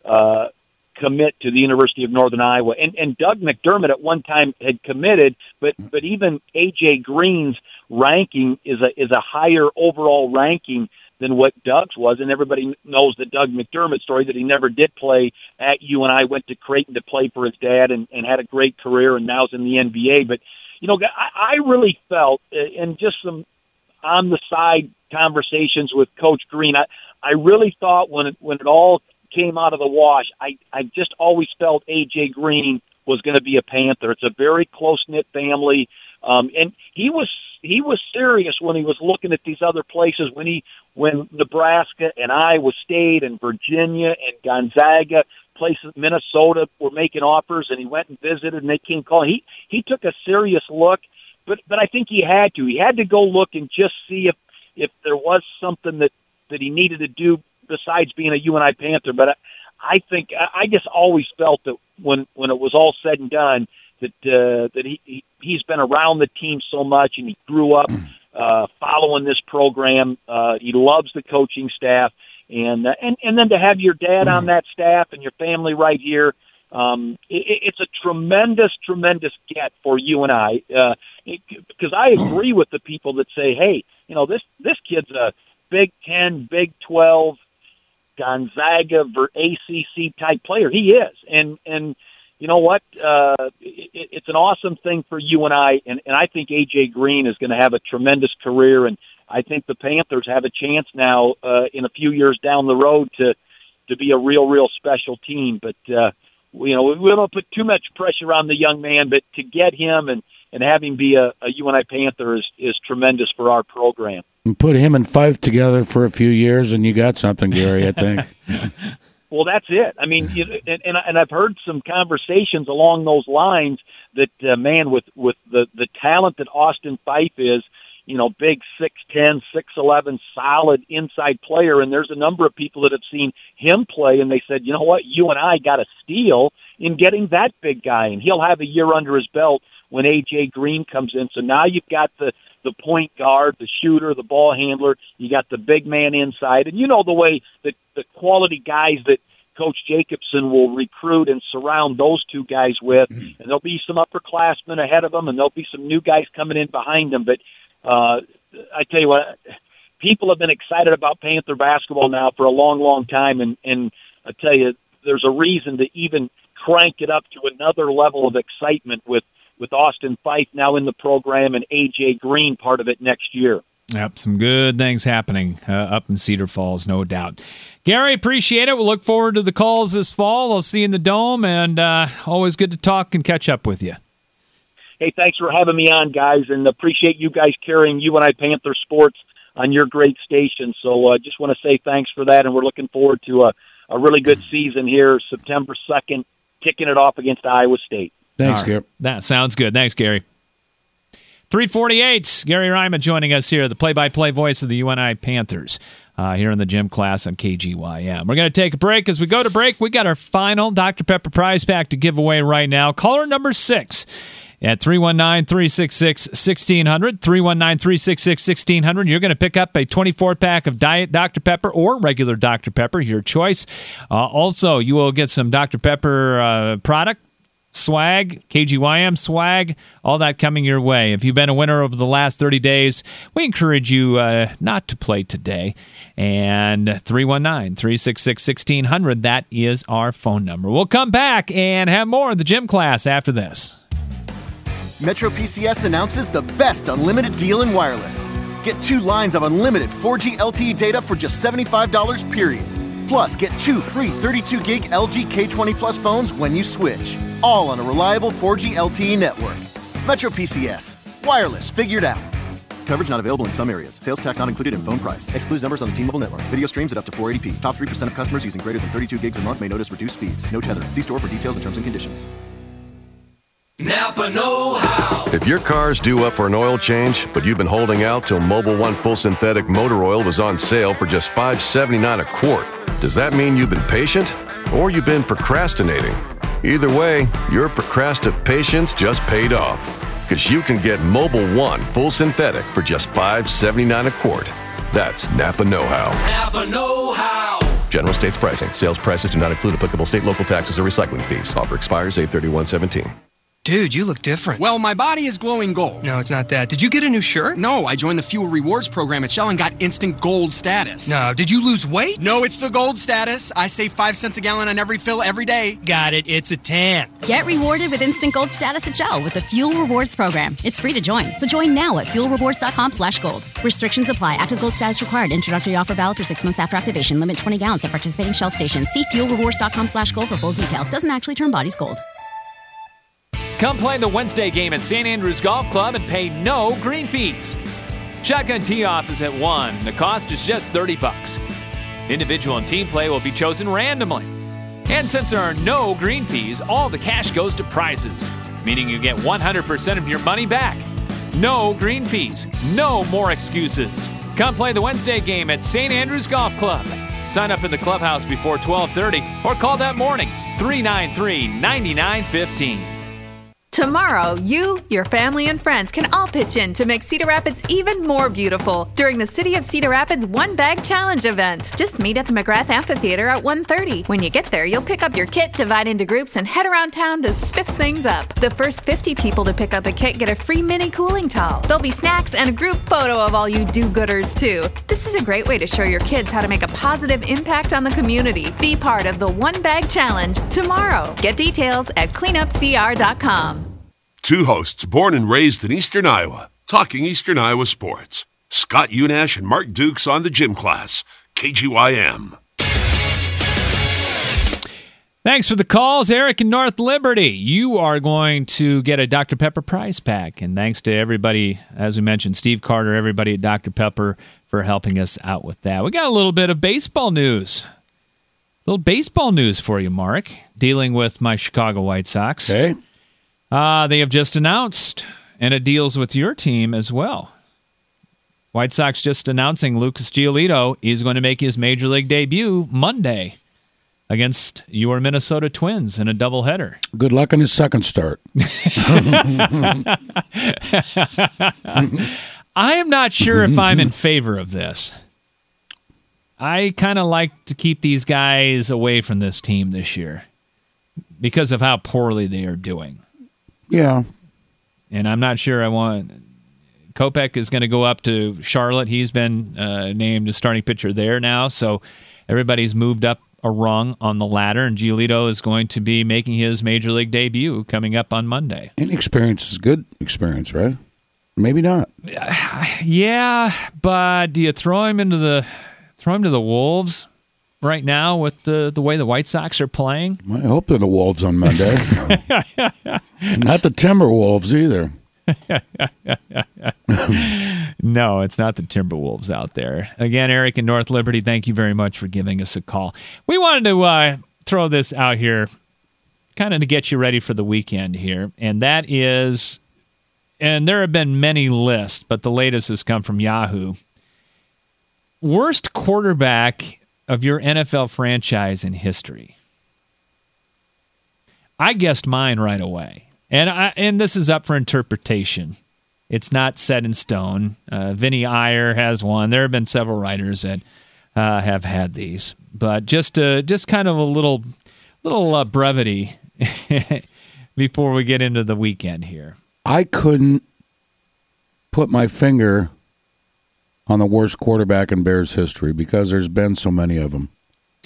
commit to the University of Northern Iowa. And Doug McDermott at one time had committed, but even A.J. Green's ranking is a higher overall ranking than what Doug's was. And everybody knows the Doug McDermott story, that he never did play at UNI, went to Creighton to play for his dad and had a great career, and now's in the NBA. But, I really felt, and just some on the side conversations with Coach Green, I really thought when it all came out of the wash, I just always felt A.J. Green was going to be a Panther. It's a very close-knit family. And he was serious when he was looking at these other places, when Nebraska and Iowa State and Virginia and Gonzaga, places, Minnesota, were making offers, and he went and visited and they came calling. He took a serious look, but I think he had to. He had to go look and just see if there was something that he needed to do besides being a UNI Panther. But I think I just always felt that when it was all said and done, that he's been around the team so much, and he grew up following this program. He loves the coaching staff, and then to have your dad on that staff and your family right here, it's a tremendous get for UNI. Because I agree with the people that say, hey, this kid's a Big 10, Big 12, Gonzaga, ACC type player. He is, and you know what? It's an awesome thing for UNI, and I think A.J. Green is going to have a tremendous career, and I think the Panthers have a chance now in a few years down the road to be a real special team. But we don't put too much pressure on the young man, but to get him and have him be a UNI Panther is tremendous for our program.
And put him and Fife together for a few years, and you got something, Gary, I think.
Well, that's it. I mean, and I've heard some conversations along those lines that, man, with the talent that Austin Fife is, big 6'10", 6'11", solid inside player, and there's a number of people that have seen him play, and they said, you know what, you and I got a steal in getting that big guy, and he'll have a year under his belt when A.J. Green comes in. So now you've got the point guard, the shooter, the ball handler. You got the big man inside. And the way that the quality guys that Coach Jacobson will recruit and surround those two guys with. And there'll be some upperclassmen ahead of them, and there'll be some new guys coming in behind them. But I tell you what, people have been excited about Panther basketball now for a long, long time, and I tell you, there's a reason to even crank it up to another level of excitement with Austin Fife now in the program and A.J. Green part of it next year.
Yep, some good things happening up in Cedar Falls, no doubt. Gary, appreciate it. We'll look forward to the calls this fall. I'll see you in the Dome, and always good to talk and catch up with you.
Hey, thanks for having me on, guys, and appreciate you guys carrying UNI Panther sports on your great station. So just want to say thanks for that, and we're looking forward to a really good season here, September 2nd, kicking it off against Iowa State.
Thanks, Gary.
That sounds good. Thanks, Gary. 3:48, Gary Ryman joining us here, the play-by-play voice of the UNI Panthers, here in the gym class on KGYM. We're going to take a break. As we go to break, we got our final Dr. Pepper prize pack to give away right now. Caller number 6 at 319-366-1600, 319-366-1600. You're going to pick up a 24-pack of Diet Dr. Pepper or regular Dr. Pepper, your choice. Also, you will get some Dr. Pepper product, swag, KGYM swag, all that coming your way. If you've been a winner over the last 30 days, we encourage you not to play today. And 319-366-1600, that is our phone number. We'll come back and have more of the gym class after this.
Metro PCS announces the best unlimited deal in wireless. Get 2 lines of unlimited 4G LTE data for just $75, period. Plus, get 2 free 32-gig LG K20 Plus phones when you switch. All on a reliable 4G LTE network. Metro PCS. Wireless figured out. Coverage not available in some areas. Sales tax not included in phone price. Excludes numbers on the T-Mobile network. Video streams at up to 480p. Top 3% of customers using greater than 32 gigs a month may notice reduced speeds. No tethering. See store for details and terms and conditions.
Napa know-how.
If your car's due up for an oil change, but you've been holding out till Mobil 1 Full Synthetic Motor Oil was on sale for just $5.79 a quart, does that mean you've been patient or you've been procrastinating? Either way, your procrastination just paid off, because you can get Mobil 1 Full Synthetic for just $5.79 a quart. That's Napa know-how.
Napa know-how.
General states pricing. Sales prices do not include applicable state, local taxes, or recycling fees. Offer expires 8/31/17.
Dude, you look different.
Well, my body is glowing gold.
No, it's not that. Did you get a new shirt?
No, I joined the Fuel Rewards program at Shell and got instant gold status.
No, did you lose weight?
No, it's the gold status. I save 5 cents a gallon on every fill every day.
Got it. It's a tan.
Get rewarded with instant gold status at Shell with the Fuel Rewards program. It's free to join. So join now at fuelrewards.com/gold. Restrictions apply. Active gold status required. Introductory offer valid for 6 months after activation. Limit 20 gallons at participating Shell stations. See fuelrewards.com/gold for full details. Doesn't actually turn bodies gold.
Come play the Wednesday game at St. Andrews Golf Club and pay no green fees. Shotgun tee-off is at 1. The cost is just $30. Individual and team play will be chosen randomly. And since there are no green fees, all the cash goes to prizes, meaning you get 100% of your money back. No green fees. No more excuses. Come play the Wednesday game at St. Andrews Golf Club. Sign up in the clubhouse before 12:30 or call that morning, 393-9915.
Tomorrow, you, your family, and friends can all pitch in to make Cedar Rapids even more beautiful during the City of Cedar Rapids One Bag Challenge event. Just meet at the McGrath Amphitheater at 1:30. When you get there, you'll pick up your kit, divide into groups, and head around town to spiff things up. The first 50 people to pick up a kit get a free mini cooling towel. There'll be snacks and a group photo of all you do-gooders, too. This is a great way to show your kids how to make a positive impact on the community. Be part of the One Bag Challenge tomorrow. Get details at cleanupcr.com.
2 hosts born and raised in Eastern Iowa, talking Eastern Iowa sports. Scott Unash and Mark Dukes on the gym class, KGYM.
Thanks for the calls, Eric in North Liberty. You are going to get a Dr. Pepper prize pack. And thanks to everybody, as we mentioned, Steve Carter, everybody at Dr. Pepper for helping us out with that. We got a little bit of baseball news. A little baseball news for you, Mark, dealing with my Chicago White Sox.
Okay.
They have just announced, and it deals with your team as well. White Sox just announcing Lucas Giolito is going to make his Major League debut Monday against your Minnesota Twins in a doubleheader.
Good luck in his second start.
I am not sure if I'm in favor of this. I kind of like to keep these guys away from this team this year because of how poorly they are doing.
Yeah.
And I'm not sure I want... Kopech is going to go up to Charlotte. He's been named a starting pitcher there now, so everybody's moved up a rung on the ladder, and Giolito is going to be making his major league debut coming up on Monday.
Inexperience is good experience, right? Maybe not.
Yeah, but do you throw him to the Wolves right now with the way the White Sox are playing?
I hope they're the Wolves on Monday. Not the Timberwolves either.
No, it's not the Timberwolves out there. Again, Eric in North Liberty, thank you very much for giving us a call. We wanted to throw this out here kind of to get you ready for the weekend here, and that is, and there have been many lists, but the latest has come from Yahoo. Worst quarterback of your NFL franchise in history. I guessed mine right away. And this is up for interpretation. It's not set in stone. Vinny Iyer has one. There have been several writers that have had these, but just kind of a little brevity before we get into the weekend here.
I couldn't put my finger on the worst quarterback in Bears history because there's been so many of them.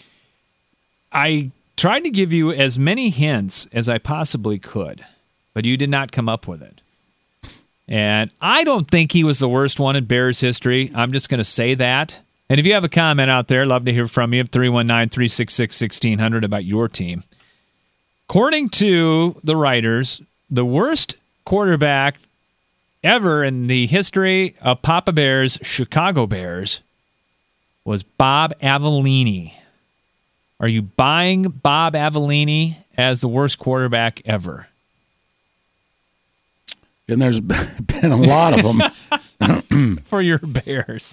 I tried to give you as many hints as I possibly could, but you did not come up with it. And I don't think he was the worst one in Bears history. I'm just going to say that. And if you have a comment out there, love to hear from you at 319-366-1600 about your team. According to the writers, the worst quarterback ever in the history of Papa Bear's Chicago Bears was Bob Avellini. Are you buying Bob Avellini as the worst quarterback ever?
And there's been a lot of them.
For your Bears.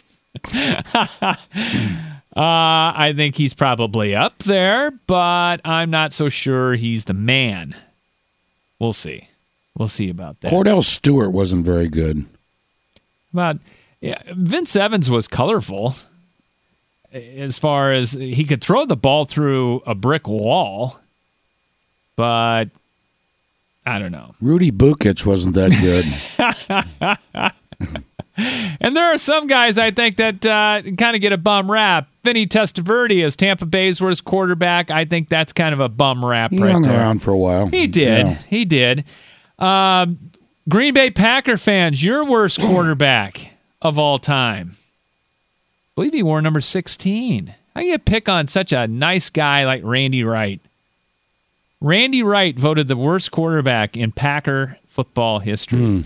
I think he's probably up there, but I'm not so sure he's the man. We'll see. We'll see about that.
Cordell Stewart wasn't very good.
Vince Evans was colorful as far as he could throw the ball through a brick wall, but I don't know.
Rudy Bukic wasn't that good.
And there are some guys I think that kind of get a bum rap. Vinny Testaverde is Tampa Bay's worst quarterback. I think that's kind of a bum rap
He
right
hung
there.
around for a while.
He did.
Yeah.
He did. Green Bay Packer fans, your worst quarterback of all time. I believe he wore number 16. How can you pick on such a nice guy like Randy Wright? Randy Wright voted the worst quarterback in Packer football history.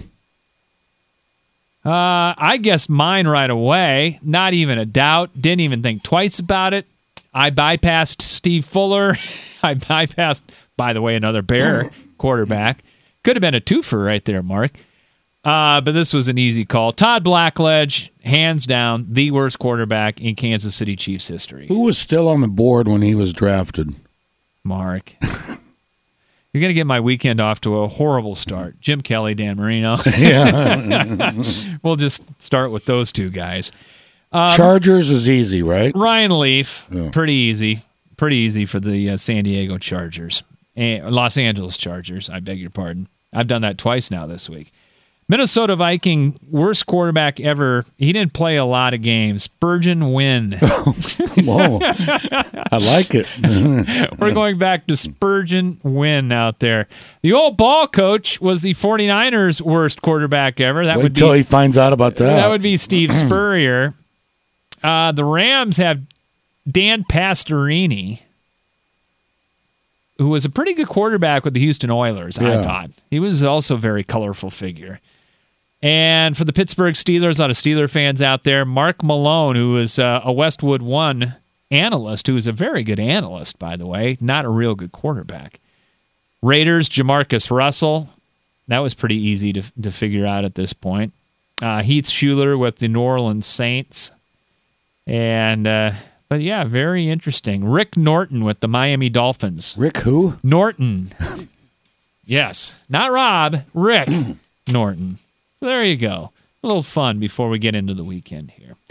I guessed mine right away. Not even a doubt. Didn't even think twice about it. I bypassed Steve Fuller. I bypassed, by the way, another Bear quarterback. Could have been a twofer right there, Mark. But this was an easy call. Todd Blackledge, hands down, the worst quarterback in Kansas City Chiefs history.
Who was still on the board when he was drafted?
Mark. You're going to get my weekend off to a horrible start. Jim Kelly, Dan Marino.
Yeah.
We'll just start with those two guys.
Chargers is easy, right?
Ryan Leaf,
Yeah.
pretty easy. Pretty easy for the San Diego Chargers. Los Angeles Chargers, I beg your pardon. I've done that twice now this week. Minnesota Viking, worst quarterback ever. He didn't play a lot of games. Spurgeon Wynn.
Whoa. I like it.
We're going back to Spurgeon Wynn out there. The old ball coach was the 49ers' worst quarterback ever. That
Wait
would
till
be,
he finds out about that.
That would be Steve Spurrier. The Rams have Dan Pastorini, who was a pretty good quarterback with the Houston Oilers, I
Yeah.
thought. He was also a very colorful figure. And for the Pittsburgh Steelers, a lot of Steeler fans out there, Mark Malone, who is a Westwood One analyst, who is a very good analyst, by the way, not a real good quarterback. Raiders, Jamarcus Russell. That was pretty easy to figure out at this point. Heath Schuler with the New Orleans Saints. And, but yeah, very interesting. Rick Norton with the Miami Dolphins.
Rick who?
Norton. Yes. Not Rob. Rick Norton. So there you go. A little fun before we get into the weekend here.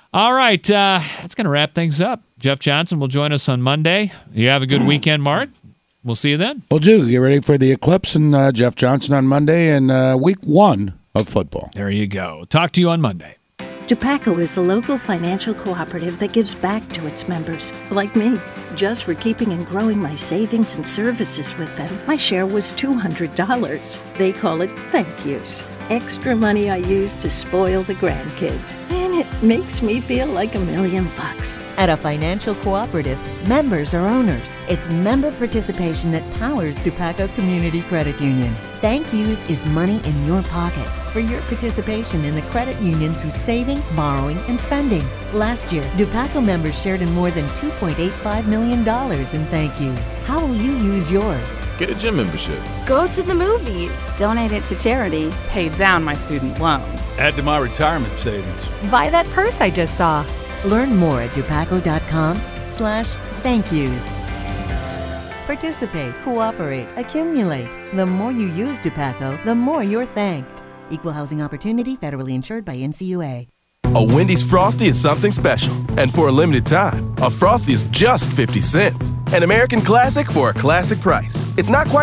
All right, that's going to wrap things up. Jeff Johnson will join us on Monday. You have a good weekend, Mark. We'll see you then.
We'll do. Get ready for the Eclipse and Jeff Johnson on Monday and week 1 of football.
There you go. Talk to you on Monday.
Dupaco is a local financial cooperative that gives back to its members, like me. Just for keeping and growing my savings and services with them, my share was $200. They call it thank yous. Extra money I use to spoil the grandkids. And it makes me feel like $1 million.
At a financial cooperative, members are owners. It's member participation that powers Dupaco Community Credit Union. Thank yous is money in your pocket for your participation in the credit union through saving, borrowing, and spending. Last year, Dupaco members shared in more than $2.85 million in thank yous. How will you use yours?
Get a gym membership.
Go to the movies. Donate it to charity. Pay down my student loan.
Add to my retirement savings.
Buy that purse I just saw.
Learn more at dupaco.com/thankyous. Participate, cooperate, accumulate. The more you use Dupaco, the more you're thanked. Equal housing opportunity, federally insured by NCUA.
A Wendy's Frosty is something special. And for a limited time, a Frosty is just 50 cents. An American classic for a classic price. It's not quite